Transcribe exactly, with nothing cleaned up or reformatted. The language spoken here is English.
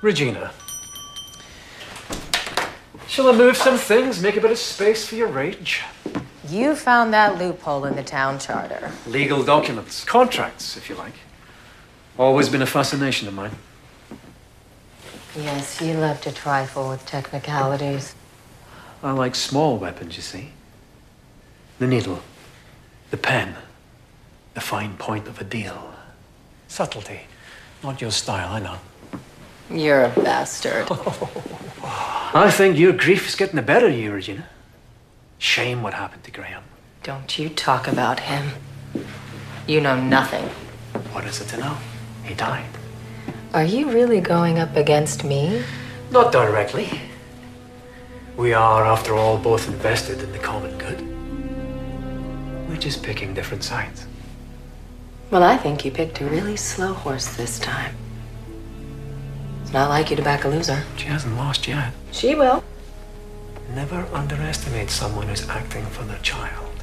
Regina. Shall I move some things, make a bit of space for your rage? You found that loophole in the town charter. Legal documents, contracts, if you like. Always been a fascination of mine. Yes, you love to trifle with technicalities. I like small weapons, you see. The needle, the pen, the fine point of a deal. Subtlety, not your style, I know. You're a bastard. I think your grief is getting the better of you, Regina. Shame what happened to Graham. Don't you talk about him. You know nothing. What is it to know? He died. Are you really going up against me? Not directly. We are, after all, both invested in the common good. We're just picking different sides. Well, I think you picked a really slow horse this time. It's not like you to back a loser. She hasn't lost yet. She will. Never underestimate someone who's acting for their child.